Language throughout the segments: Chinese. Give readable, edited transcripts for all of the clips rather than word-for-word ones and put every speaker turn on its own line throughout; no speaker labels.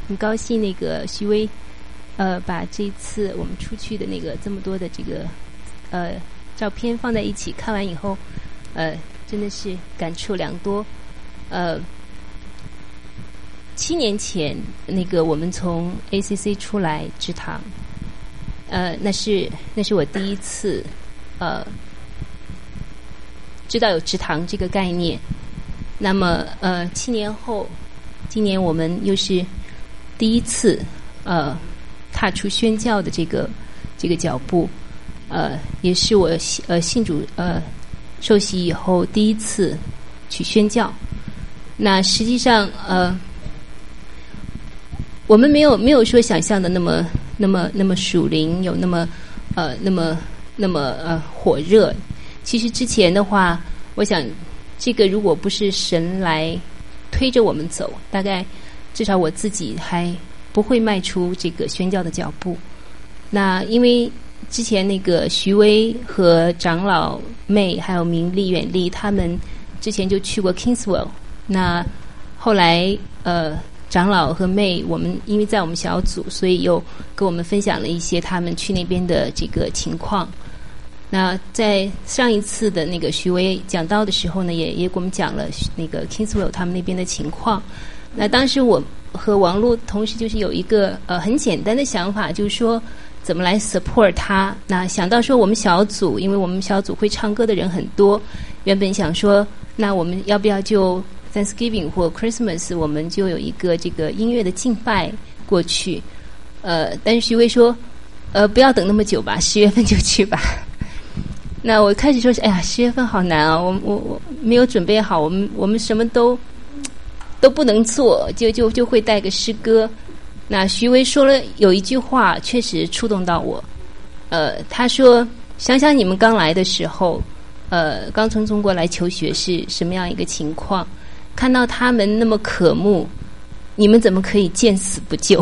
很高兴那个徐威把这次我们出去的那个这么多的这个照片放在一起，看完以后真的是感触良多。7年前那个我们从 ACC 出来职堂，那是我第一次知道有职堂这个概念。那么7年后，今年我们又是第一次踏出宣教的这个脚步，也是我信主受洗以后第一次去宣教。那实际上我们没有说想象的那么属灵，有那么火热。其实之前的话，我想这个如果不是神来推着我们走，大概至少我自己还不会迈出这个宣教的脚步。那因为之前那个徐威和长老妹还有明丽远丽他们之前就去过 Kingswell， 那后来长老和妹我们因为在我们小组，所以又跟我们分享了一些他们去那边的这个情况。那在上一次的那个徐威讲道的时候呢，也给我们讲了那个 Kingswell 他们那边的情况。那当时我和王璐同时就是有一个很简单的想法，就是说怎么来 support 他。那想到说我们小组，因为我们小组会唱歌的人很多，原本想说那我们要不要就 Thanksgiving 或 Christmas 我们就有一个这个音乐的敬拜过去。但是徐威说不要等那么久吧，10月份就去吧。那我开始说哎呀10月份好难啊，我没有准备好，我们什么都不能做，就会带个诗歌。那徐威说了有一句话确实触动到我，他说想想你们刚来的时候，刚从中国来求学是什么样一个情况，看到他们那么渴慕，你们怎么可以见死不救？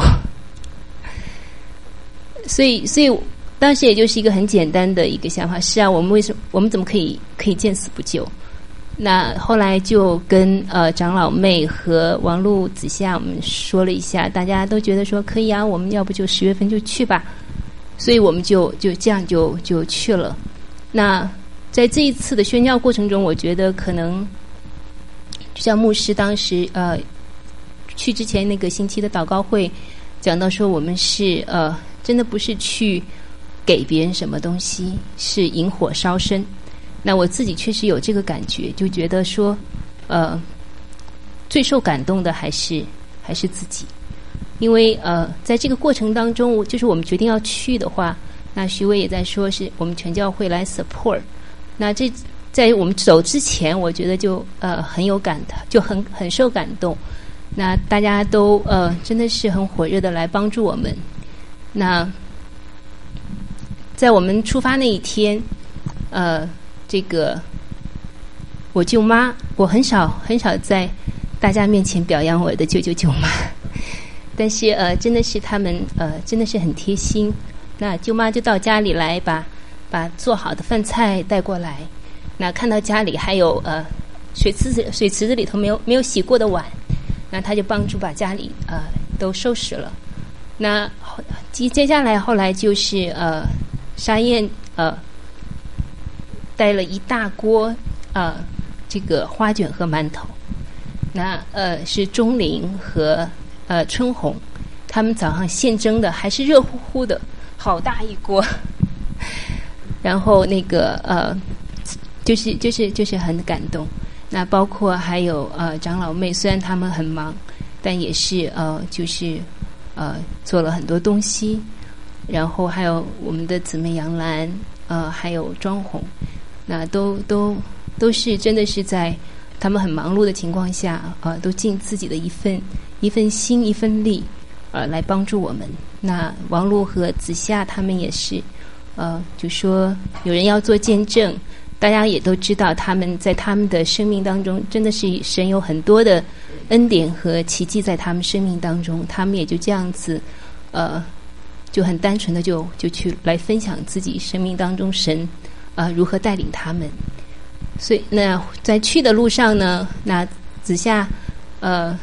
所以当时也就是一个很简单的一个想法，是啊，我们怎么可以见死不救？那后来就跟长老妹和王璐子夏我们说了一下，大家都觉得说可以啊，我们要不就10月份就去吧。所以我们就这样就去了。那在这一次的宣教过程中，我觉得可能就像牧师当时去之前那个星期的祷告会讲到说，我们是真的不是去给别人什么东西，是引火烧身。那我自己确实有这个感觉，就觉得说最受感动的还是自己。因为在这个过程当中，就是我们决定要去的话，那徐伟也在说是我们全教会来 support。那这在我们走之前，我觉得就很有就很受感动。那大家都真的是很火热的来帮助我们。那在我们出发那一天，这个我舅妈，我很少在大家面前表扬我的舅妈，但是真的是他们真的是很贴心。那舅妈就到家里来把做好的饭菜带过来。那看到家里还有水池子里头没有洗过的碗，那他就帮助把家里都收拾了。那接下来后来就是沙燕带了一大锅这个花卷和馒头。那是钟玲和春红他们早上现蒸的，还是热乎乎的，好大一锅。然后那个就是很感动。那包括还有长老妹，虽然他们很忙，但也是就是做了很多东西。然后还有我们的姊妹杨兰，还有庄红，那都是真的是在他们很忙碌的情况下，都尽自己的一份心一份力，来帮助我们。那王璐和子夏他们也是，就说有人要做见证，大家也都知道他们在他们的生命当中，真的是神有很多的恩典和奇迹在他们生命当中，他们也就这样子，就很单纯的就去来分享自己生命当中神如何带领他们。所以那在去的路上呢，那子夏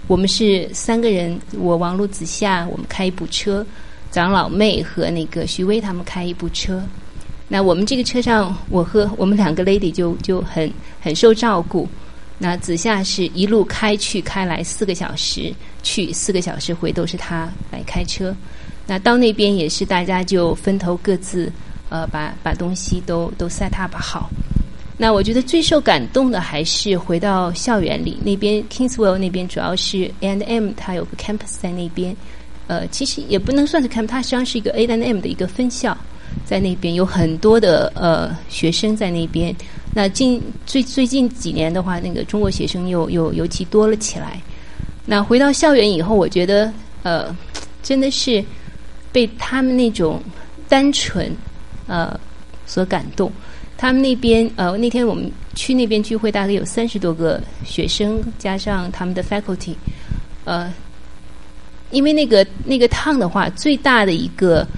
我们是3个人，我王璐子夏，我们开一部车，长老妹和那个徐薇他们开一部车。那我们这个车上，我和我们2个 lady 就很受照顾。那子夏是一路开来4个小时，去4个小时回，都是他来开车。那到那边也是大家就分头各自把东西都 set up 好。那我觉得最受感动的还是回到校园里，那边 Kingsville 那边主要是 A&M 它有个 campus 在那边，其实也不能算是 campus， 它实际上是一个 A&M 的一个分校，在那边有很多的学生在那边。那最近几年的话，那个中国学生又尤其多了起来。那回到校园以后，我觉得真的是被他们那种单纯所感动。他们那边那天我们去那边聚会，大概有30多个学生，加上他们的 faculty。因为那个趟的话，最大的一个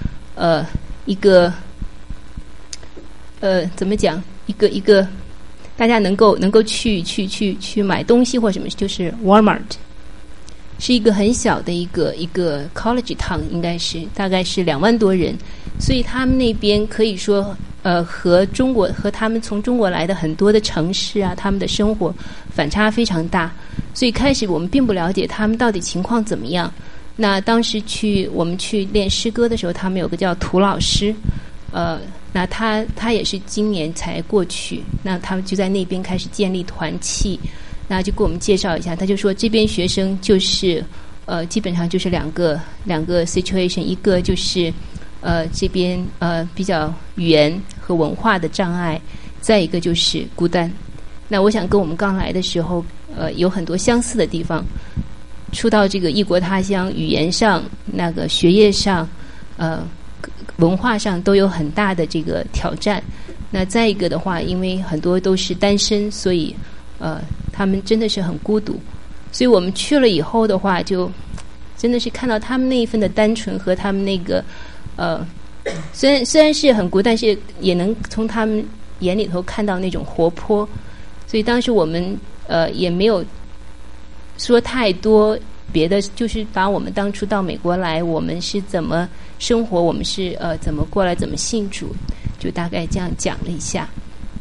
怎么讲？一个大家能够去买东西或什么，就是 Walmart， 是一个很小的一个 college town， 应该是大概是2万多人，所以他们那边可以说和他们从中国来的很多的城市啊，他们的生活反差非常大，所以开始我们并不了解他们到底情况怎么样。那当时我们去练诗歌的时候，他们有个叫涂老师，那他也是今年才过去，那他们就在那边开始建立团契，那就给我们介绍一下。他就说这边学生就是基本上就是两个 situation， 一个就是这边比较语言和文化的障碍，再一个就是孤单。那我想跟我们刚来的时候有很多相似的地方，初到这个异国他乡，语言上、那个学业上文化上都有很大的这个挑战。那再一个的话，因为很多都是单身，所以他们真的是很孤独。所以我们去了以后的话，就真的是看到他们那一份的单纯和他们那个虽然是很孤单，但是也能从他们眼里头看到那种活泼。所以当时我们也没有说太多别的，就是把我们当初到美国来，我们是怎么生活，我们是怎么过来，怎么信主，就大概这样讲了一下。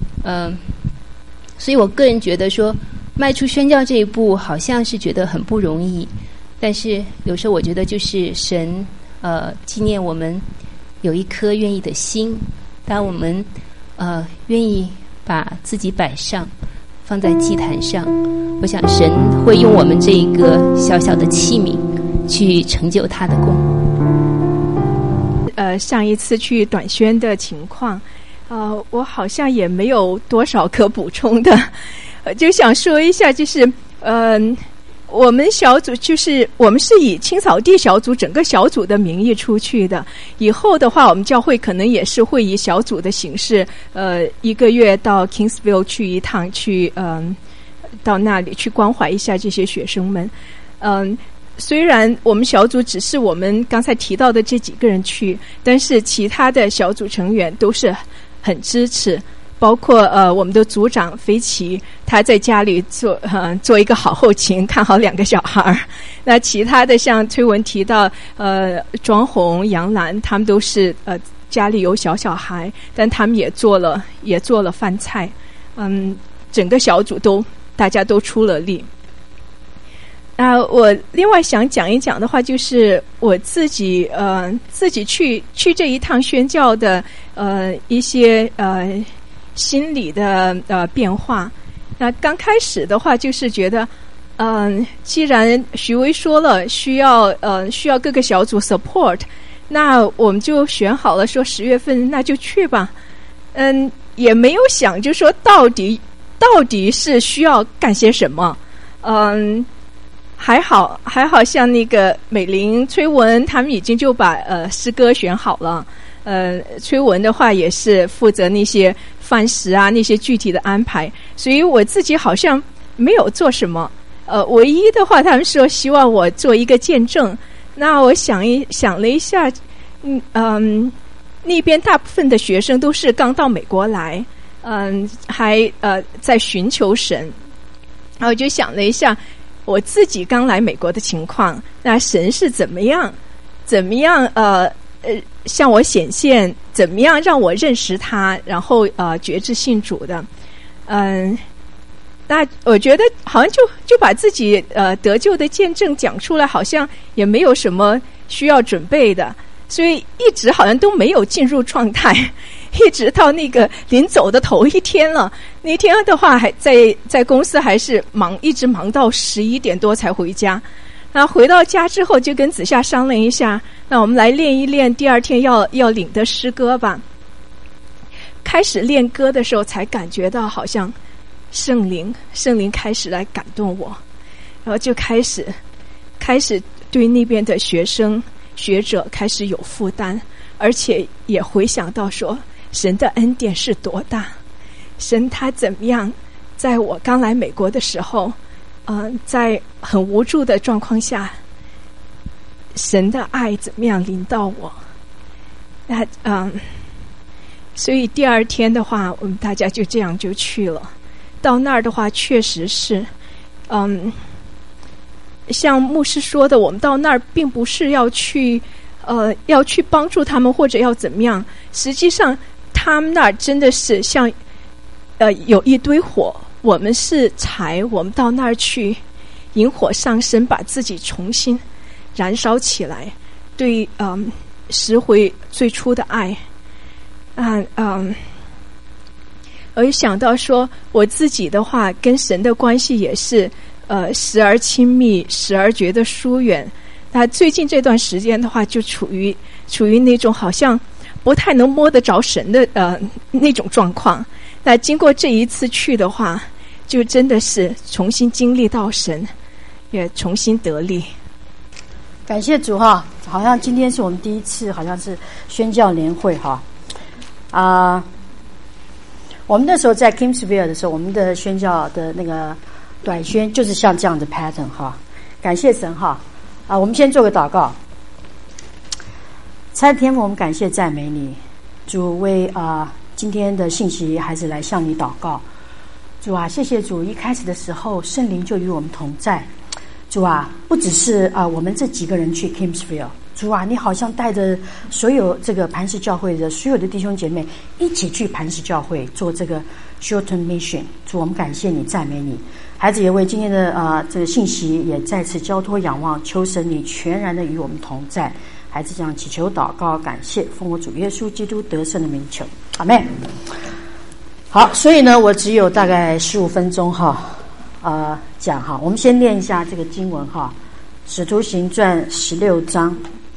所以我个人觉得说，迈出宣教这一步，好像是觉得很不容易，但是有时候我觉得就是神纪念我们有一颗愿意的心，当我们愿意把自己摆上，放在祭坛上，我想神会用我们这一个小小的器皿去成就他的功。
上一次去短宣的情况，我好像也没有多少可补充的，就想说一下，就是我们小组就是我们是以青草地小组整个小组的名义出去的，以后的话我们教会可能也是会以小组的形式1个月到 Kingsville 去一趟，去到那里去关怀一下这些学生们。虽然我们小组只是我们刚才提到的这几个人去，但是其他的小组成员都是很支持，包括我们的组长菲奇，他在家里做一个好后勤，看好2个小孩。那其他的像崔文提到庄红、杨兰，他们都是家里有小孩，但他们也做了饭菜。整个小组大家都出了力。我另外想讲一讲的话，就是我自己去这一趟宣教的一些心理的变化。那刚开始的话，就是觉得既然徐薇说了需要各个小组 support， 那我们就选好了说10月份那就去吧。也没有想就说到底是需要干些什么。还好像那个美玲、崔文他们已经就把诗歌选好了。崔文的话也是负责那些饭食啊，那些具体的安排，所以我自己好像没有做什么。唯一的话，他们说希望我做一个见证。那我想了一下，那边大部分的学生都是刚到美国来，还在寻求神。然后我就想了一下， 我自己刚来美国的情况，那神是怎么样向我显现，怎么样让我认识他，然后决志信主的。那我觉得好像就把自己得救的见证讲出来，好像也没有什么需要准备的，所以一直好像都没有进入状态，一直到那个临走的头一天了。那天的话还在公司还是一直忙到11点多才回家。然后回到家之后就跟子夏商量一下，那我们来练一练第二天要领的诗歌吧。开始练歌的时候才感觉到好像圣灵开始来感动我，然后就开始对那边的学者开始有负担，而且也回想到说神的恩典是多大，神他怎么样在我刚来美国的时候在很无助的状况下，神的爱怎么样临到我。所以第二天的话我们大家就这样就去了。到那儿的话确实是像牧师说的，我们到那儿并不是要去帮助他们或者要怎么样，实际上他们那儿真的是像有一堆火，我们是柴，我们到那儿去引火上身，把自己重新燃烧起来，对拾回最初的爱。我也想到说我自己的话跟神的关系也是时而亲密，时而觉得疏远。那最近这段时间的话就处于那种好像不太能摸得着神的那种状况。那经过这一次去的话，就真的是重新经历到神，也重新得力。
感谢主哈！好像今天是我们第一次好像是宣教年会哈。我们那时候在 Kingsville 的时候，我们的宣教的那个短宣就是像这样的 pattern 哈。感谢神哈！我们先做个祷告。参天父，我们感谢赞美你，主为今天的信息还是来向你祷告。主啊，谢谢主，一开始的时候圣灵就与我们同在。主啊，不只是我们这几个人去 Kingsville， 主啊，你好像带着所有这个磐石教会的所有的弟兄姐妹一起去磐石教会做这个 short-term mission。主，我们感谢你，赞美你。孩子也为今天的这个信息也再次交托仰望，求神你全然的与我们同在。孩子这样祈求祷告，感谢，奉我主耶稣基督得胜的名求，阿们。好，所以呢，我只有大概15分钟哈。讲哈，我们先念一下这个经文哈，《使徒行传》16章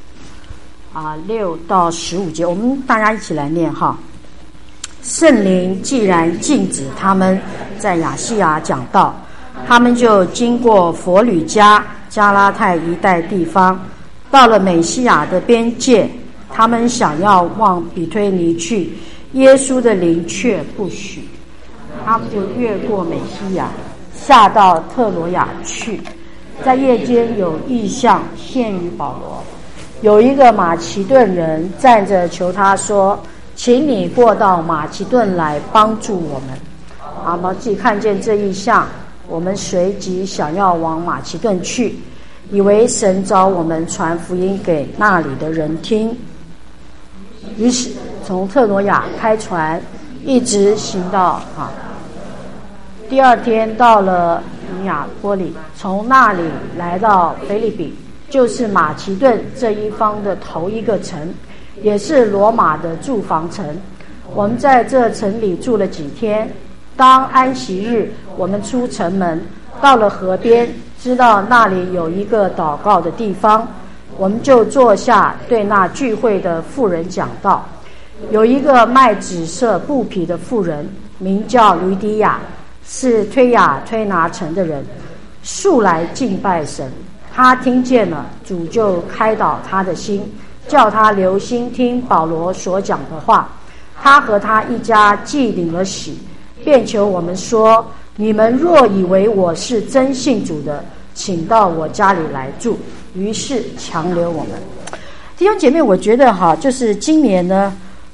6到15节，我们大家一起来念哈。圣灵既然禁止他们在亚细亚讲道，他们就经过佛吕家、加拉太一带地方，到了美西亚的边界，他们想要往比推尼去，耶稣的灵却不许，他们就越过美西亚，下到特罗亚去。在夜间有异象现于保罗，有一个马其顿人站着求他说，请你过到马其顿来帮助我们。阿毛既看见这异象，我们随即想要往马其顿去，以为神召我们传福音给那里的人听。于是从特罗亚开船，一直行到第二天到了尼亚波里，从那里来到腓立比，就是马其顿这一方的头一个城，也是罗马的住房城。我们在这城里住了几天。当安息日，我们出城门，到了河边，知道那里有一个祷告的地方，我们就坐下，对那聚会的妇人讲道。有一个卖紫色布匹的妇人，名叫吕底亚，是推雅推拿城的人，素来敬拜神。他听见了，主就开导他的心，叫他留心听保罗所讲的话。他和他一家既领了洗，便求我们说，你们若以为我是真信主的，请到我家里来住。于是强留我们。弟兄姐妹，我觉得就是今年呢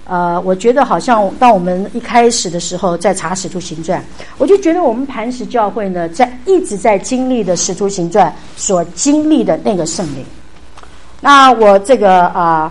我觉得好像当我们一开始的时候在查使徒行传，我就觉得我们磐石教会呢，一直在经历的使徒行传所经历的那个圣灵。那我这个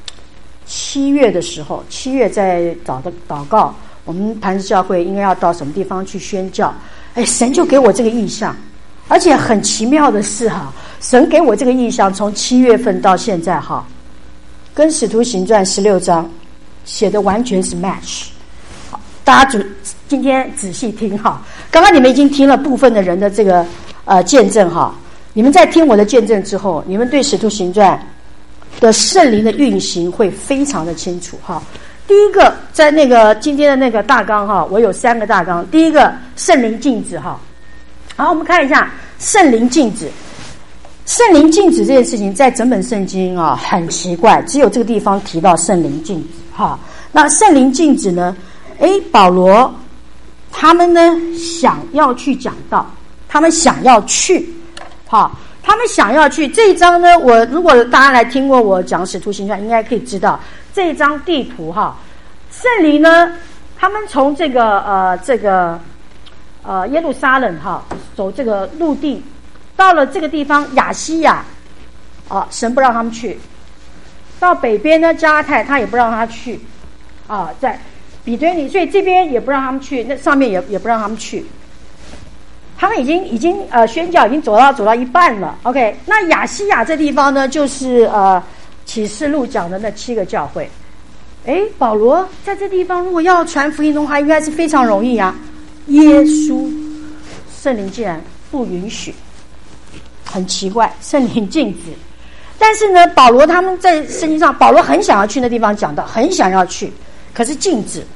7月的时候，7月在祷告，我们磐石教会应该要到什么地方去宣教？神就给我这个意象，而且很奇妙的是神给我这个意象，从7月份到现在跟使徒行传16章写的完全是 match。好，大家今天仔细听刚刚你们已经听了部分的人的这个见证你们在听我的见证之后，你们对使徒行传的圣灵的运行会非常的清楚第一个，在那个今天的那个大纲我有3个大纲。第一个，圣灵禁止好，我们看一下圣灵禁止。圣灵禁止这件事情在整本圣经很奇怪，只有这个地方提到圣灵禁止那圣灵禁止呢，保罗他们呢想要去讲道，他们想要去他们想要去这一章呢，如果大家来听过我讲使徒行传，应该可以知道这一章地图圣灵呢，他们从这个耶路撒冷走这个陆地，到了这个地方亚西亚神不让他们去，到北边呢加拉太他也不让他去在比推尼，所以这边也不让他们去，那上面也不让他们去。他们已经宣教已经走到一半了 OK。 那亚西亚这地方呢，就是启示录讲的那7个教会。保罗在这地方如果要传福音的话，应该是非常容易耶稣圣灵竟然不允许，很奇怪，圣灵禁止。但是呢，保罗他们在圣经上，保罗很想要去那地方讲道，很想要去，可是禁止。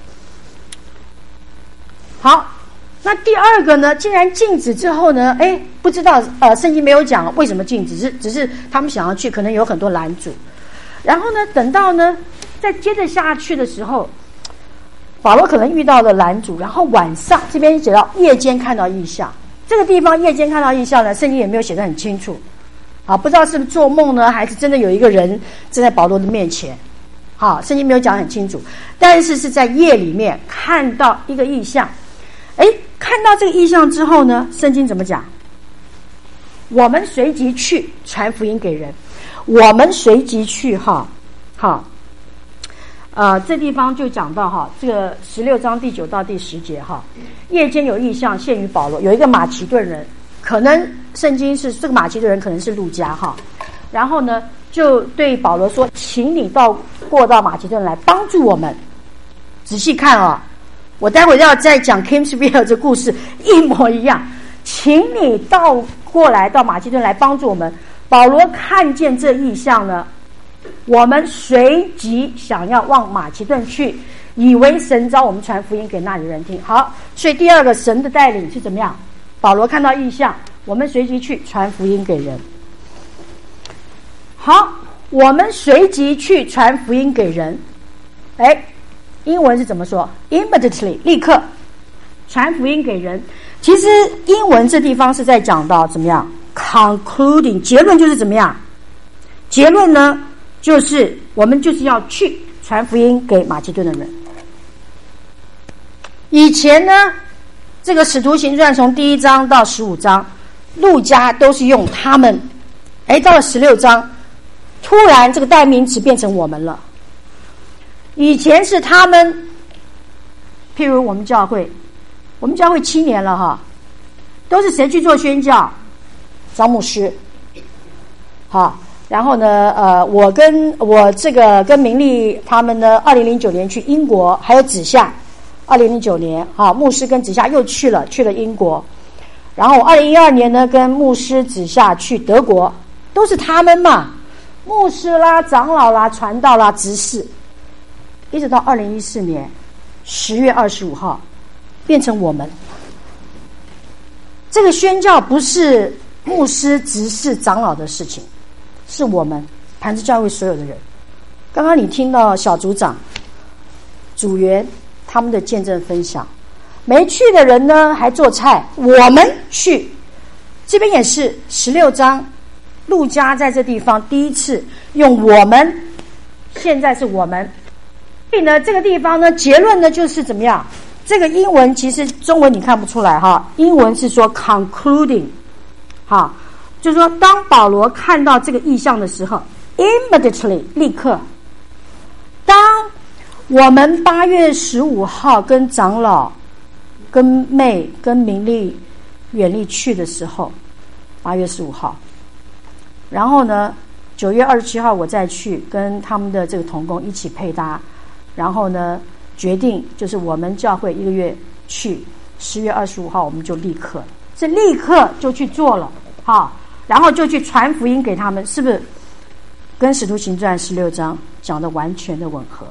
好，那第二个呢，既然禁止之后呢，不知道圣经没有讲为什么禁止，只是他们想要去，可能有很多拦阻。然后呢，等到呢再接着下去的时候，保罗可能遇到了拦阻，然后晚上这边写到夜间看到异象，这个地方夜间看到异象呢，圣经也没有写得很清楚不知道是不是做梦呢，还是真的有一个人站在保罗的面前圣经没有讲得很清楚，但是是在夜里面看到一个异象。看到这个异象之后呢，圣经怎么讲？我们随即去传福音给人。我们随即去这地方就讲到这个16章第9到第10节夜间有异象现于保罗，有一个马其顿人，可能圣经是这个马其顿人可能是路加然后呢就对保罗说，请你过到马其顿来帮助我们。仔细看我待会要再讲 Kingsville 这故事一模一样，请你过来到马其顿来帮助我们。保罗看见这异象呢，我们随即想要往马其顿去，以为神召我们传福音给那里人听。好，所以第二个神的带领是怎么样？保罗看到异象，我们随即去传福音给人。好，我们随即去传福音给人。英文是怎么说 ？Immediately， 立刻传福音给人。其实英文这地方是在讲到怎么样 ？Concluding， 结论就是怎么样？结论呢，就是我们就是要去传福音给马其顿的人。以前呢，这个使徒行传从第1章到15章，路加都是用他们。到了16章，突然这个代名词变成我们了。以前是他们，譬如我们教会7年了都是谁去做宣教？张牧师。然后呢，我跟明丽他们呢，2009年去英国，还有子夏，2009年牧师跟子夏又去了英国。然后2012年呢，跟牧师子夏去德国，都是他们嘛，牧师啦、长老啦、传道啦、执事。一直到2014年10月25号变成我们。这个宣教不是牧师、执事、长老的事情，是我们磐石教会所有的人。刚刚你听到小组长、组员他们的见证分享，没去的人呢还做菜，我们去。这边也是16章，路加在这地方第一次用我们，现在是我们。 所以呢，这个地方呢，结论呢就是怎么样？这个英文其实中文你看不出来哈，英文是说 concluding， 哈，就是说当保罗看到这个异象的时候 ，immediately 立刻。当我们8月15号跟长老、跟妹、跟明丽、远丽去的时候，8月15号，然后呢，9月27号我再去跟他们的这个同工一起配搭，然后呢决定就是我们教会1个月去，10月25号我们就立刻就去做了，好，然后就去传福音给他们，是不是跟使徒行传16章讲的完全的吻合？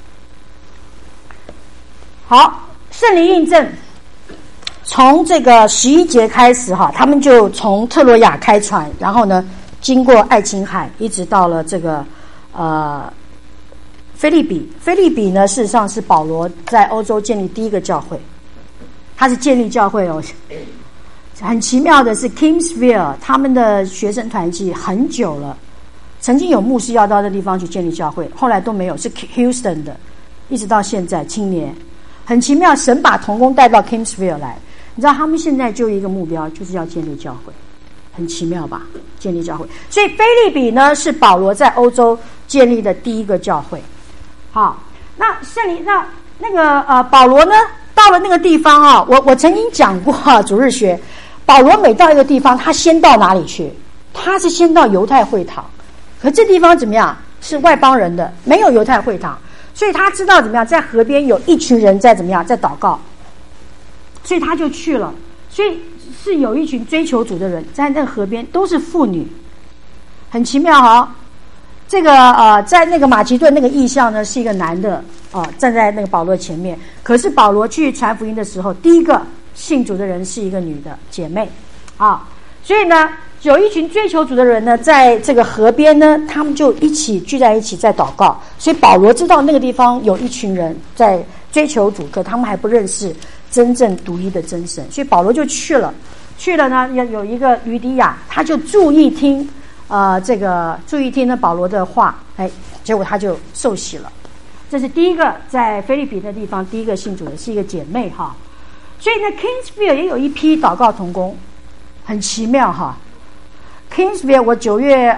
好，圣灵印证，从这个11节开始哈，他们就从特罗亚开船，然后呢经过爱琴海，一直到了这个腓立比。腓立比呢，事实上是保罗在欧洲建立第一个教会，他是建立教会哦。很奇妙的是 ，Kingsville 他们的学生团契很久了，曾经有牧师要到这地方去建立教会，后来都没有，是 Houston 的，一直到现在青年。很奇妙，神把同工带到 Kingsville 来，你知道他们现在就一个目标，就是要建立教会，很奇妙吧？建立教会，所以腓立比呢是保罗在欧洲建立的第一个教会。好，那圣灵，那个保罗呢到了那个地方啊，我曾经讲过主日学，保罗每到一个地方，他先到哪里去？他是先到犹太会堂，可这地方怎么样？是外邦人的，没有犹太会堂。所以他知道怎么样，在河边有一群人在怎么样，在祷告，所以他就去了。所以是有一群追求主的人在那个河边，都是妇女，很奇妙哈。这个在那个马其顿那个异象呢，是一个男的站在那个保罗前面，可是保罗去传福音的时候，第一个信主的人是一个女的姐妹啊，所以呢。有一群追求主的人呢，在这个河边呢，他们就一起聚在一起在祷告。所以保罗知道那个地方有一群人在追求主，可他们还不认识真正独一的真神，所以保罗就去了。去了呢，有一个吕底亚，他就注意听呢保罗的话，结果他就受洗了。这是第一个在腓立比的地方第一个信主的是一个姐妹哈。所以呢 ，Kingsville 也有一批祷告同工，很奇妙哈。Kingsville 我9月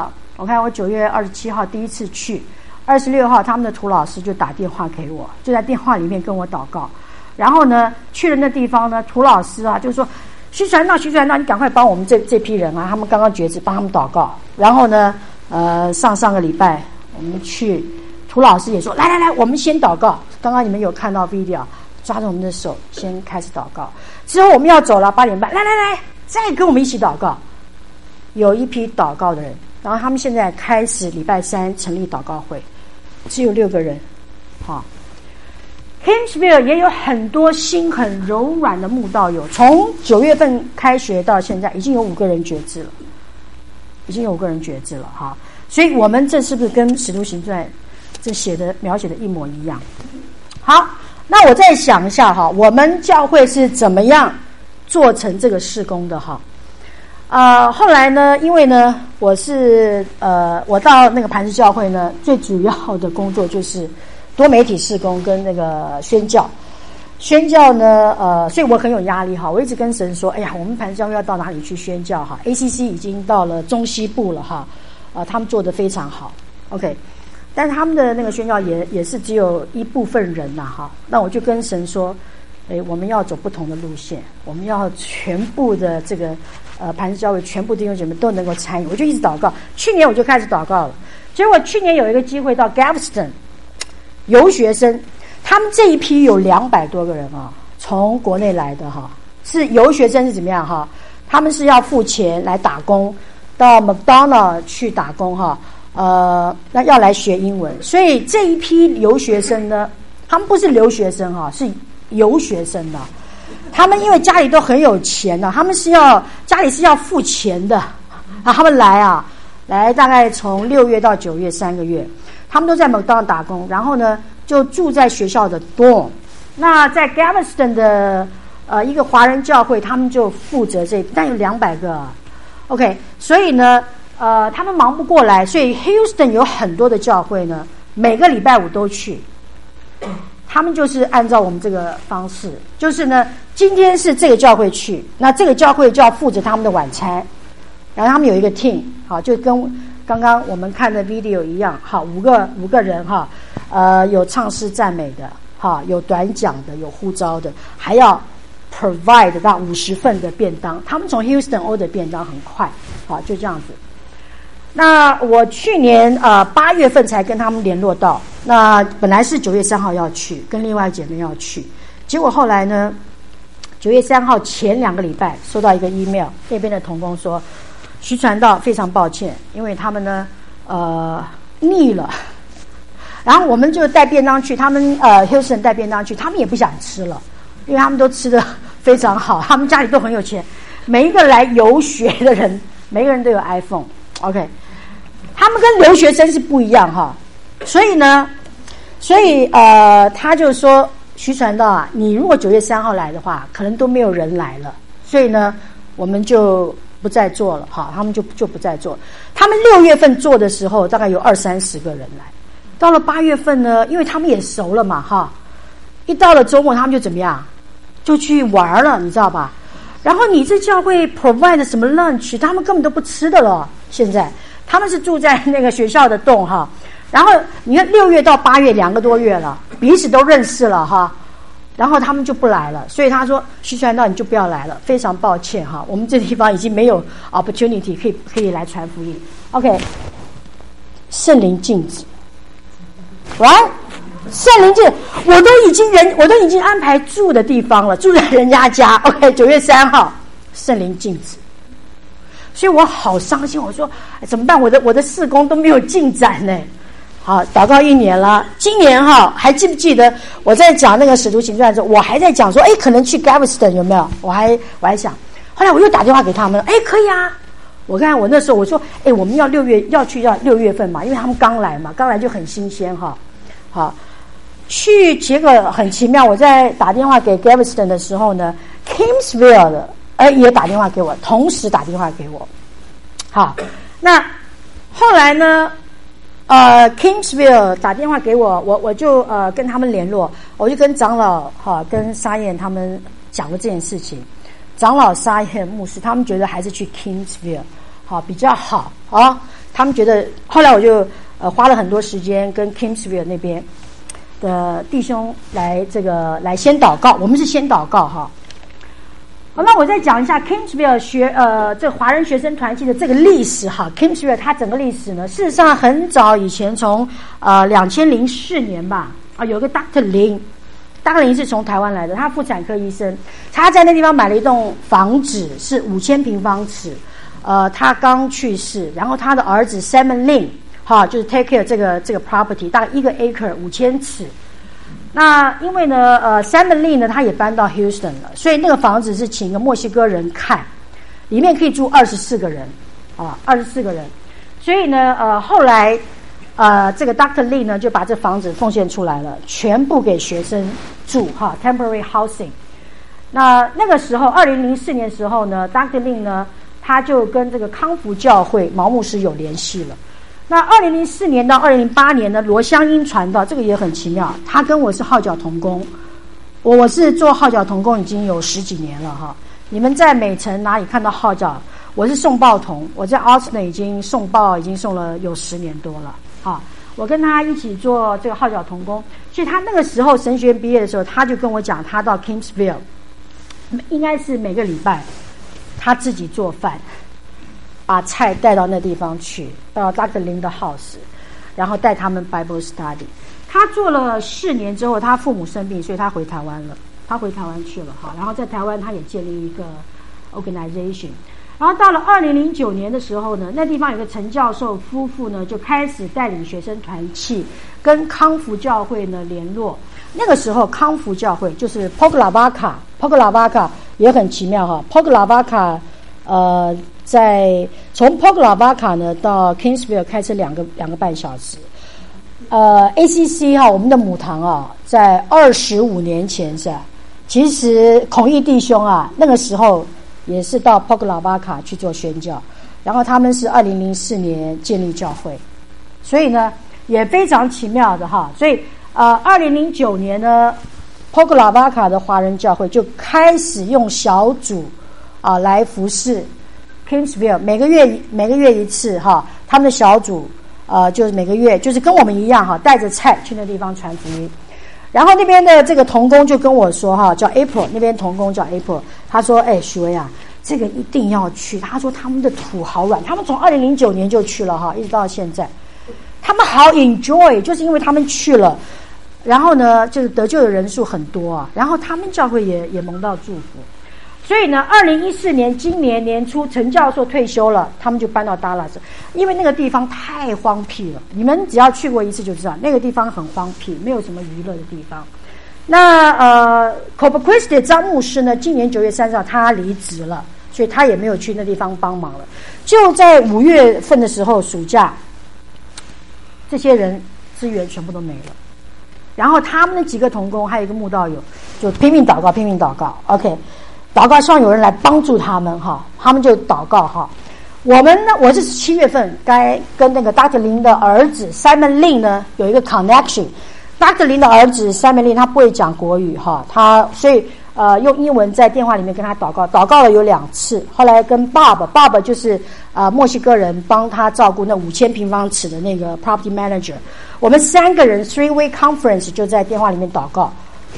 27号第一次去，26号他们的涂老师就打电话给我，就在电话里面跟我祷告。然后呢，去了那地方呢，涂老师就说徐传道，你赶快帮我们这批人他们刚刚决志，帮他们祷告。然后呢，上个礼拜我们去，涂老师也说来，我们先祷告。刚刚你们有看到 video， 抓着我们的手先开始祷告。之后我们要走了，8点半，来，再跟我们一起祷告。有一批祷告的人，然后他们现在开始礼拜3成立祷告会，只有6个人。好 ，Kingsville 也有很多心很柔软的慕道友，从9月份开学到现在，已经有5个人决志了，哈。所以我们这是不是跟《使徒行传》这描写的一模一样？好，那我再想一下哈，我们教会是怎么样做成这个事工的哈？后来呢，因为呢，我到那个磐石教会呢，最主要的工作就是多媒体事工跟那个宣教呢，所以我很有压力哈。我一直跟神说，哎呀，我们磐石教会要到哪里去宣教哈 ？ACC 已经到了中西部了哈，他们做得非常好 ，OK， 但是他们的那个宣教也是只有一部分人呐哈。那我就跟神说，我们要走不同的路线，我们要全部的这个。磐石教会全部弟兄姐妹都能够参与，我就一直祷告。去年我就开始祷告了，结果去年有一个机会到 Galveston 游学生，他们这一批有200多个人从国内来的哈，是游学生是怎么样哈？他们是要付钱来打工，到 McDonald 去打工哈，那要来学英文，所以这一批游学生呢，他们不是留学生是游学生的。他们因为家里都很有钱他们家里是要付钱的他们来大概从6月到9月3个月，他们都在麦当劳打工，然后呢就住在学校的 dorm。那在 Galveston 的一个华人教会，他们就负责但有200个，OK， 所以呢他们忙不过来，所以 Houston 有很多的教会呢，每个礼拜5都去， 他们就是按照我们这个方式，就是呢，今天是这个教会去，那这个教会就要负责他们的晚餐，然后他们有一个 team， 好，就跟刚刚我们看的 video 一样，好，五个人哈，有唱诗赞美的，哈，有短讲的，有呼召的，还要 provide 到50份的便当。他们从 Houston order 便当很快，好，就这样子。那我去年8月份才跟他们联络到，那本来是9月3号要去，跟另外姐妹要去，结果后来呢，9月3号前2个礼拜收到一个 email， 那边的同工说，徐传道非常抱歉，因为他们呢腻了，然后我们就带便当去，他们Houston 带便当去，他们也不想吃了，因为他们都吃得非常好，他们家里都很有钱，每一个来游学的人，每个人都有 iPhone，OK。他们跟留学生是不一样哈，所以他就说，徐传道啊，你如果9月3号来的话，可能都没有人来了，所以呢，我们就不再做了哈，他们就不再做了。他们6月份做的时候，大概有20-30个人来，到了8月份呢，因为他们也熟了嘛哈，一到了周末，他们就怎么样，就去玩了，你知道吧？然后你这教会 provide 什么 lunch， 他们根本都不吃的了，现在。他们是住在那个学校的洞哈，然后你看6月到8月2个多月了，彼此都认识了哈，然后他们就不来了，所以他说徐传道你就不要来了，非常抱歉哈，我们这地方已经没有 opportunity 可以来传福音。OK， 圣灵禁止，喂，圣灵禁止，我都已经安排住的地方了，住在人家家。OK， 9月3号，圣灵禁止。所以我好伤心，我说怎么办？我的事工都没有进展呢。好，祷告1年了，今年哈，还记不记得我在讲那个使徒行传的时候，我还在讲说，可能去 Galveston 有没有？我还想，后来我又打电话给他们，可以啊。我看我那时候我说，我们要6月份嘛，因为他们刚来嘛，刚来就很新鲜哈。好，去结果很奇妙，我在打电话给 Galveston 的时候呢 ，Kingsville 的。也打电话给我，同时打电话给我。好，那后来呢，Kingsville 打电话给我，我就跟他们联络，我就跟长老跟沙燕他们讲了这件事情。长老沙燕牧师他们觉得还是去 Kingsville 比较好啊，他们觉得后来我就花了很多时间跟 Kingsville 那边的弟兄来先祷告，我们是先祷告哈。好，那我再讲一下 Kingsville 这华人学生团契的这个历史哈。Kingsville 它整个历史呢，事实上很早以前从2004年吧，有个 Dr. Lin，Dr. Lin 是从台湾来的，他妇产科医生，他在那地方买了一栋房子，是5000平方尺，他刚去世，然后他的儿子 Simon Lin 就是 take care 这个 property， 大概1个 acre 5000尺。那因为呢Simon Lee 呢他也搬到 Houston 了，所以那个房子是请一个墨西哥人看，里面可以住24个人，24个人。所以呢后来这个 Dr. Lee 呢就把这房子奉献出来了，全部给学生住temporary housing。那个时候2004年的时候呢 Dr. Lee 呢他就跟这个康福教会毛牧师有联系了。那2004年到2008年呢，罗香英传道，这个也很奇妙。他跟我是号角同工，我是做号角同工已经有10几年了哈。你们在美城哪里看到号角？我是送报童，我在 Austin 已经送报已经送了有10年多了哈。我跟他一起做这个号角同工，所以他那个时候神学院毕业的时候，他就跟我讲，他到 Kingsville， 应该是每个礼拜他自己做饭。把菜带到那地方去，到 Dr. Lin 的 house， 然后带他们 Bible study。他做了4年之后，他父母生病，所以他回台湾了。他回台湾去了哈，然后在台湾他也建立一个 organization。然后到了2009年的时候呢，那地方有个陈教授夫妇呢，就开始带领学生团契跟康福教会呢联络。那个时候康福教会就是 Poglavaca 也很奇妙哈 ，Poglavaca 从 Poglavaca 呢到 Kingsville 开车2个半小时。ACC 我们的母堂在25年前是吧？其实孔毅弟兄那个时候也是到 Poglavaca 去做宣教，然后他们是2004年建立教会，所以呢也非常奇妙的所以 2009年呢 Poklavaca 的华人教会就开始用小组来服侍 Kingsville， 每个月一次哈，他们的小组就是每个月就是跟我们一样哈，带着菜去那地方传福音。然后那边的这个同工就跟我说哈，叫 April， 那边同工叫 April， 他说许薇啊，这个一定要去。他说他们的土好软，他们从2009年就去了哈，一直到现在，他们好 enjoy， 就是因为他们去了，然后呢，就是得救的人数很多啊，然后他们教会也蒙到祝福。所以呢，2014年今年年初，陈教授退休了，他们就搬到达拉斯，因为那个地方太荒僻了。你们只要去过一次就知道，那个地方很荒僻，没有什么娱乐的地方。那Corpus Christi 张牧师呢，今年9月30号他离职了，所以他也没有去那地方帮忙了。就在5月份的时候，暑假，这些人资源全部都没了。然后他们的几个同工，还有一个慕道友，就拼命祷告 ，OK。祷告，希望有人来帮助他们哈，他们就祷告哈。我们呢，我这是7月份该跟那个 Dr. 林的儿子 Simon Lin 呢有一个 connection。Dr. 林的儿子 Simon Lin 他不会讲国语哈，他所以用英文在电话里面跟他祷告了有2次。后来跟爸爸就是墨西哥人，帮他照顾那5000平方尺的那个 property manager。我们3个人 3-way conference 就在电话里面祷告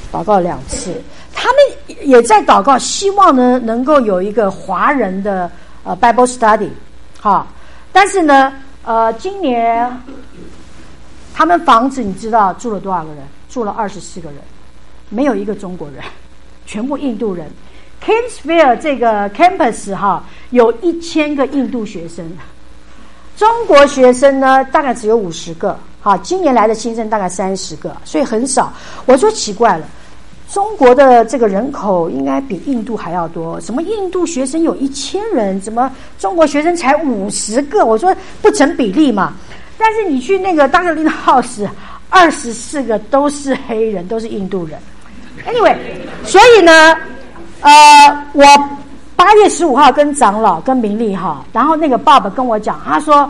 2次。他们也在祷告，希望呢能够有一个华人的Bible study， 哈。但是呢，今年他们房子你知道住了多少个人？住了24个人，没有一个中国人，全部印度人。Kingsville 这个 campus 哈，有1000个印度学生，中国学生呢大概只有50个，哈，今年来的新生大概30个，所以很少。我说奇怪了。中国的这个人口应该比印度还要多，什么印度学生有1000人，怎么中国学生才50个？我说不成比例嘛。但是你去那个Dr. Lin House ，24个都是黑人，都是印度人。Anyway， 所以呢，我8月15号跟长老跟明丽哈，然后那个爸爸跟我讲，他说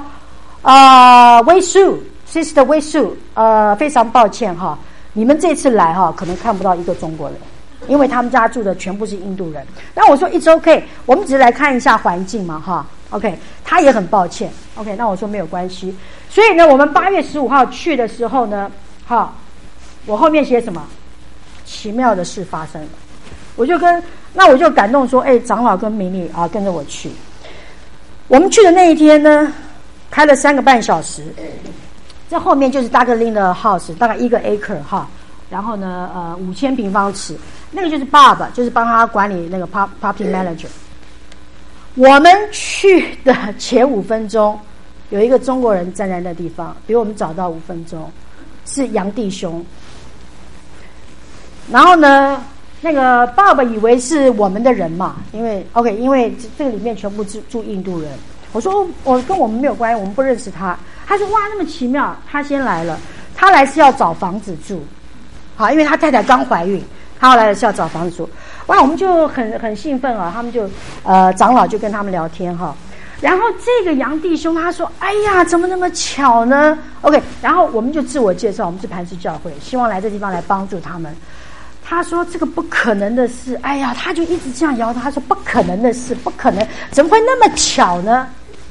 ，Wei Su Sister Wei Su， 非常抱歉哈。你们这次来哈，可能看不到一个中国人，因为他们家住的全部是印度人。那我说 It's OK， 我们只是来看一下环境嘛哈。OK， 他也很抱歉。OK， 那我说没有关系。所以呢，我们8月15号去的时候呢，哈，我后面写什么？奇妙的事发生了。我就感动说，长老跟明丽啊，跟着我去。我们去的那一天呢，开了3个半小时。这后面就是 Dr. Lin 的 house， 大概1个 acre 哈，然后呢5000平方尺，那个就是爸爸，就是帮他管理那个 property manager。我们去的前5分钟，有一个中国人站在那地方，比我们早到5分钟，是杨弟兄。然后呢，那个爸爸以为是我们的人嘛，因为这个里面全部住印度人。我说我跟我们没有关系，我们不认识他。他说哇，那么奇妙，他先来了，他来是要找房子住，好，因为他太太刚怀孕，他后来是要找房子住。哇，我们就很兴奋啊，他们就长老就跟他们聊天哈。然后这个杨弟兄他说，哎呀，怎么那么巧呢 ？OK， 然后我们就自我介绍，我们是磐石教会，希望来这地方来帮助他们。他说这个不可能的事，哎呀，他就一直这样摇头，他说不可能的事，不可能，怎么会那么巧呢？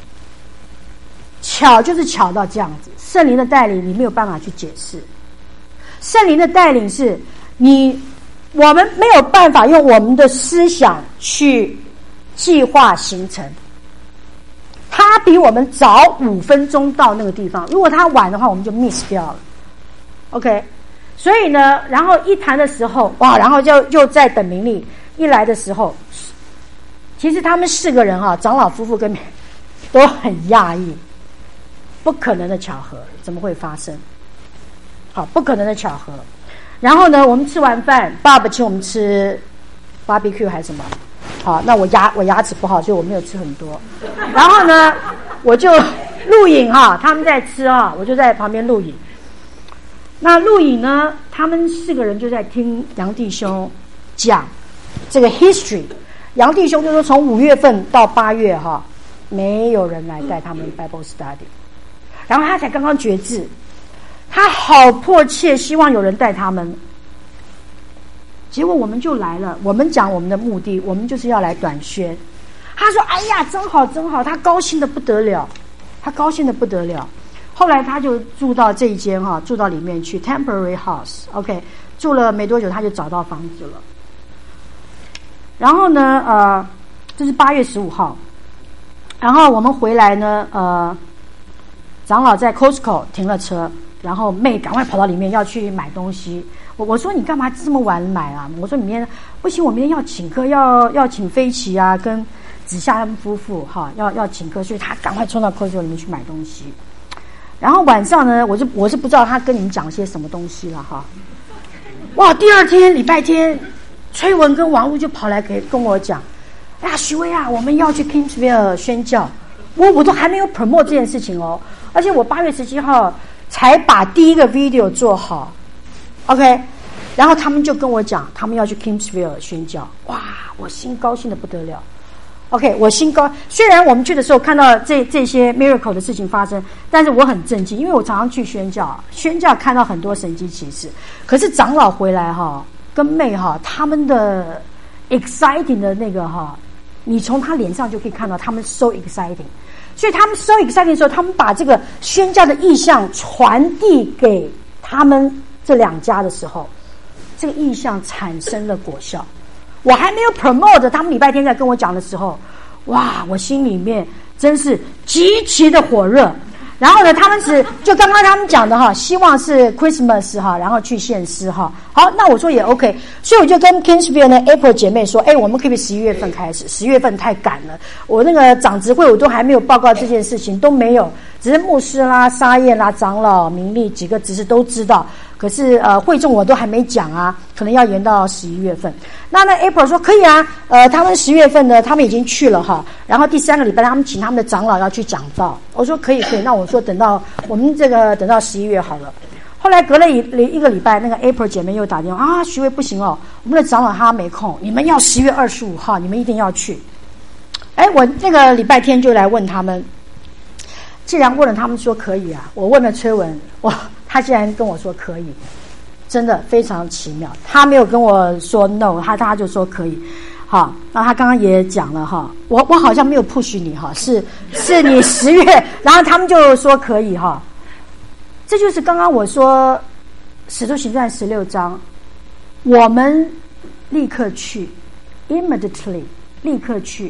巧就是巧到这样子，圣灵的带领你没有办法去解释。圣灵的带领是我们没有办法用我们的思想去计划行程。他比我们早5分钟到那个地方，如果他晚的话，我们就 miss 掉了。OK， 所以呢，然后一谈的时候，哇，然后就在等明丽一来的时候，其实他们4个人哈，长老夫妇跟都很讶异。不可能的巧合，怎么会发生？好，不可能的巧合。然后呢，我们吃完饭，爸爸请我们吃 barbecue 还是什么？好，那我牙齿不好，所以我没有吃很多。然后呢，我就录影哈，他们在吃啊，我就在旁边录影。那录影呢，他们4个人就在听杨弟兄讲这个 history。杨弟兄就说，从5月份到8月哈，没有人来带他们 Bible study。然后他才刚刚决志， 他好迫切希望有人带他们。结果我们就来了，我们讲我们的目的，我们就是要来短宣。他说哎呀真好真好，他高兴的不得了，他高兴的不得了。后来他就住到这一间住到里面去 temporary house， OK， 住了没多久他就找到房子了。然后呢这是8月15号，然后我们回来呢长老在 Costco 停了车，然后妹赶快跑到里面要去买东西。我说你干嘛这么晚买啊？我说明天不行，我明天要请客，要请飞奇啊跟子夏他们夫妇要请客，所以他赶快冲到 Costco 里面去买东西。然后晚上呢，我是不知道他跟你们讲些什么东西了哇，第二天礼拜天，崔文跟王璐就跑来跟我讲，呀许巍啊，我们要去 Kingsville 宣教。我都还没有 promote 这件事情哦，而且我8月17号才把第一个 video 做好 ，OK， 然后他们就跟我讲，他们要去 Kingsville 宣教，哇，我心高兴的不得了。OK， 我心高。虽然我们去的时候看到这些 miracle 的事情发生，但是我很震惊，因为我常常去宣教看到很多神迹奇事。可是长老回来跟妹他们的 exciting 的那个你从他脸上就可以看到他们 so exciting。所以他们 so exciting 的时候，他们把这个宣教的意向传递给他们这两家的时候，这个意向产生了果效。我还没有 promote， 他们礼拜天在跟我讲的时候，哇，我心里面真是极其的火热。然后呢，他们就刚刚他们讲的希望是 Christmas 然后去献诗好，那我说也 OK， 所以我就跟 Kingsville 的 April 姐妹说，我们可不可以11月份开始？10月份太赶了，我那个长执会我都还没有报告这件事情，都没有，只是牧师啦、沙燕啦、长老、明利几个执事都知道，可是会众我都还没讲啊，可能要延到11月份。那 April 说可以啊，他们10月份呢，他们已经去了然后第3个礼拜他们请他们的长老要去讲道，我说可以，那我说等到我们等到11月好了。后来隔了一个礼拜，那个 April 姐妹又打电话徐伟不行哦，我们的长老他没空，你们要10月25号，你们一定要去。我那个礼拜天就来问他们，既然问了他们说可以啊，我问了崔文，他竟然跟我说可以，真的非常奇妙。他没有跟我说 no， 他就说可以。好，那他刚刚也讲了我好像没有 push 你是你10月，然后他们就说可以这就是刚刚我说使徒行传16章，我们立刻去 immediately 立刻去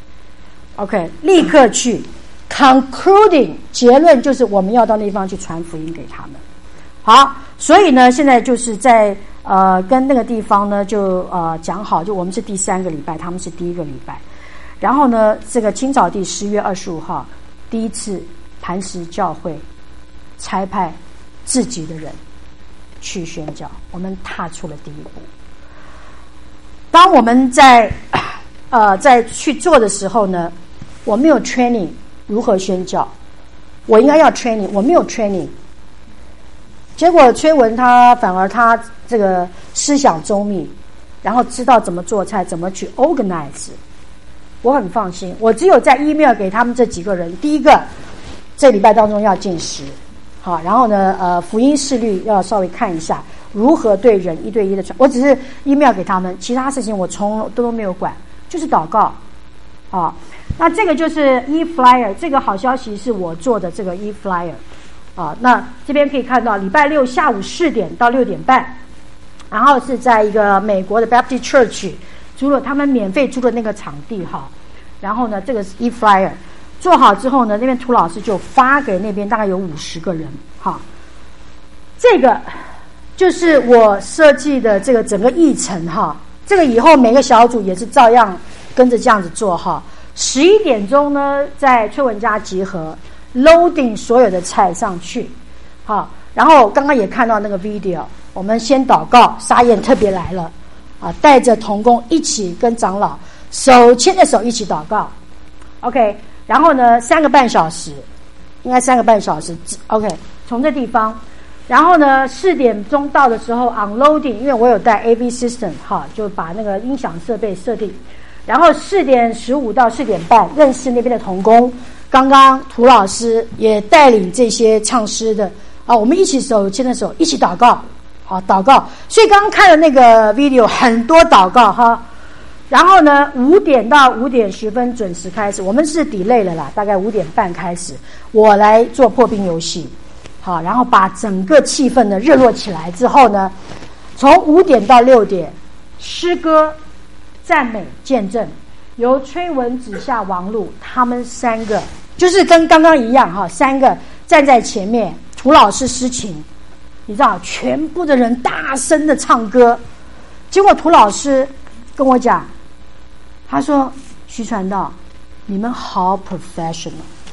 OK 立刻去 concluding 结论就是我们要到那地方去传福音给他们。好，所以呢现在就是在跟那个地方呢就讲好，就我们是第3个礼拜，他们是第1个礼拜。然后呢这个青草地10月25号第一次磐石教会差派自己的人去宣教，我们踏出了第一步。当我们在去做的时候呢，我没有 training 如何宣教，我应该要 training， 我没有 training。结果崔文他反而他这个思想周密，然后知道怎么做菜，怎么去 organize， 我很放心。我只有在 email 给他们这几个人，第一个这礼拜当中要禁食，好，然后呢福音事律要稍微看一下如何对人1对1的传，我只是 email 给他们，其他事情我都没有管，就是祷告。好，那这个就是 e-flyer， 这个好消息是我做的这个 e-flyer。那这边可以看到礼拜6下午4点到6点半，然后是在一个美国的 Baptist Church 租了，他们免费租了那个场地然后呢这个是 e-flyer 做好之后呢，那边涂老师就发给那边大概有50个人这个就是我设计的这个整个议程这个以后每个小组也是照样跟着这样子做11点钟呢在崔文家集合loading 所有的菜上去然后刚刚也看到那个 video， 我们先祷告，沙燕特别来了带着同工一起跟长老手牵着手一起祷告 OK， 然后呢3个半小时，应该3个半小时 OK， 从这地方，然后呢4点钟到的时候 unloading， 因为我有带 AV system 就把那个音响设备设定，然后4点15到4点半认识那边的同工，刚刚涂老师也带领这些唱诗的啊，我们一起手牵着手，一起祷告，好，祷告。所以刚刚看了那个 video， 很多祷告哈。然后呢，5点到5点10分准时开始，我们是 delay 了啦，大概5点半开始，我来做破冰游戏，好，然后把整个气氛呢热络起来之后呢，从5点到6点，诗歌、赞美、见证，由崔文、子夏、王璐他们3个，就是跟刚刚一样哈，3个站在前面，涂老师诗情，你知道，全部的人大声的唱歌，结果涂老师跟我讲，他说：“徐传道，你们好 professional。”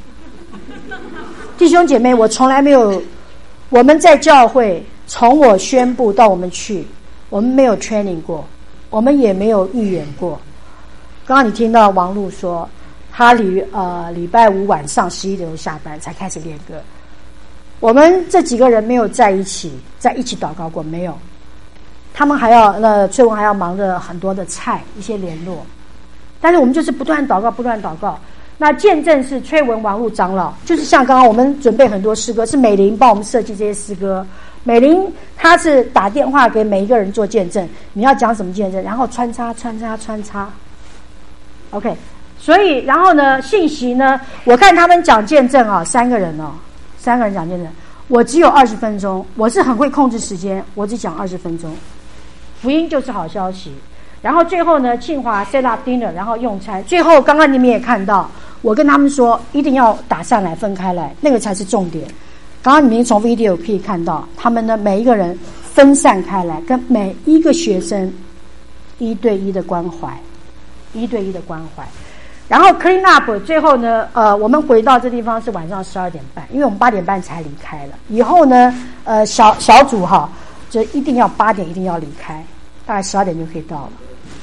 弟兄姐妹，我从来没有，我们在教会从我宣布到我们去，我们没有 training 过，我们也没有预演过。刚刚你听到王璐说，他礼拜5晚上11点下班才开始练歌。我们这几个人没有在一起祷告过，没有。他们还要崔文还要忙着很多的菜，一些联络。但是我们就是不断祷告，不断祷告。那见证是崔文、王璐长老，就是像刚刚我们准备很多诗歌，是美玲帮我们设计这些诗歌。美玲她是打电话给每一个人做见证，你要讲什么见证，然后穿插。OK， 所以然后呢，信息呢，我看他们讲见证啊，3个人讲见证，我只有20分钟，我是很会控制时间，我只讲20分钟。福音就是好消息。然后最后呢，庆华 set up dinner， 然后用餐。最后刚刚你们也看到，我跟他们说一定要打上来分开来，那个才是重点。刚刚你们从 video 可以看到，他们呢每一个人分散开来，跟每一个学生1对1的关怀，1对1的关怀。然后 clean up 最后呢，我们回到这地方是晚上12点半，因为我们8点半才离开了。以后呢，小组哈，就一定要8点一定要离开，大概12点就可以到了。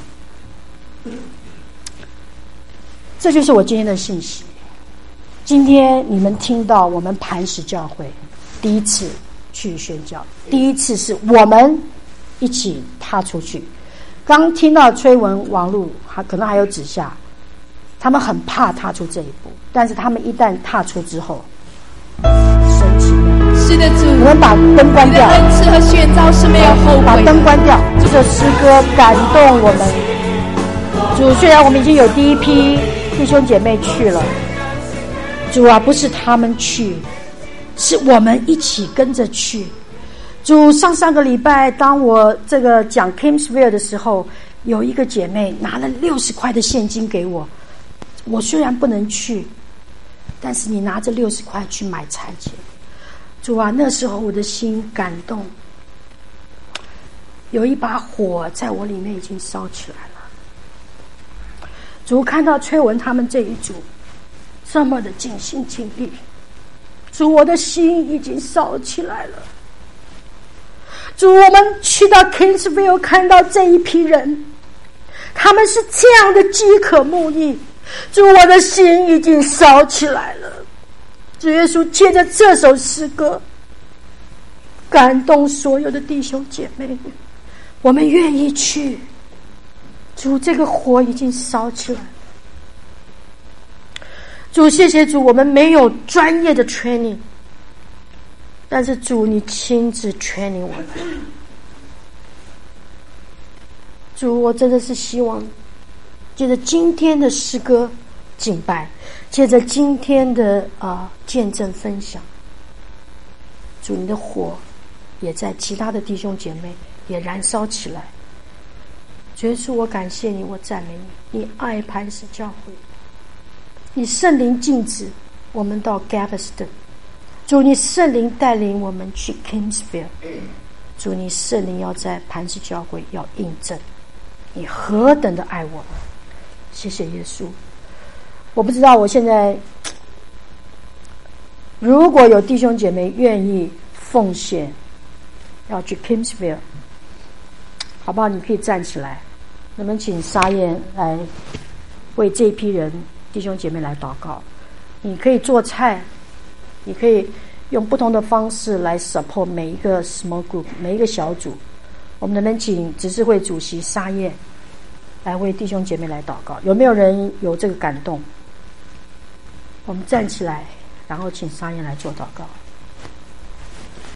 这就是我今天的信息。今天你们听到我们磐石教会第一次去宣教，第一次是我们一起踏出去。刚听到崔文、王璐，可能还有子夏，他们很怕踏出这一步，但是他们一旦踏出之后，神奇的。
是的，主，
我们把灯关掉，
你的恩赐和宣召是没有后悔的。
把灯关掉，这首诗歌感动我们。主，虽然我们已经有第一批弟兄姐妹去了，主啊，不是他们去，是我们一起跟着去。主，上个礼拜当我这个讲 Kingsville 的时候，有一个姐妹拿了60块的现金给我，我虽然不能去，但是你拿着60块去买餐钱。主啊，那时候我的心感动，有一把火在我里面已经烧起来了。主，看到崔文他们这一组这么的尽心尽力，主，我的心已经烧起来了。主，我们去到 Kingsville 看到这一批人，他们是这样的饥渴慕义，主，我的心已经烧起来了。主耶稣，借着这首诗歌感动所有的弟兄姐妹，我们愿意去。主，这个火已经烧起来了。主，谢谢主，我们没有专业的 training， 但是主，你亲自 training 我们。主，我真的是希望借着今天的诗歌敬拜，借着今天的见证分享，主，你的火也在其他的弟兄姐妹也燃烧起来。主耶稣，我感谢你，我赞美你，你爱磐石教会，你圣灵禁止我们到 Galveston， 主，你圣灵带领我们去 Kingsville， 主，你圣灵要在磐石教会要印证你何等的爱我们。谢谢耶稣。我不知道我现在如果有弟兄姐妹愿意奉献要去 Kingsville， 好不好？你可以站起来，能不能请沙燕来为这一批人弟兄姐妹来祷告？你可以做菜，你可以用不同的方式来 support 每一个 small group， 每一个小组。我们能不能请执事会主席沙燕来为弟兄姐妹来祷告？有没有人有这个感动？我们站起来，然后请沙燕来做祷告。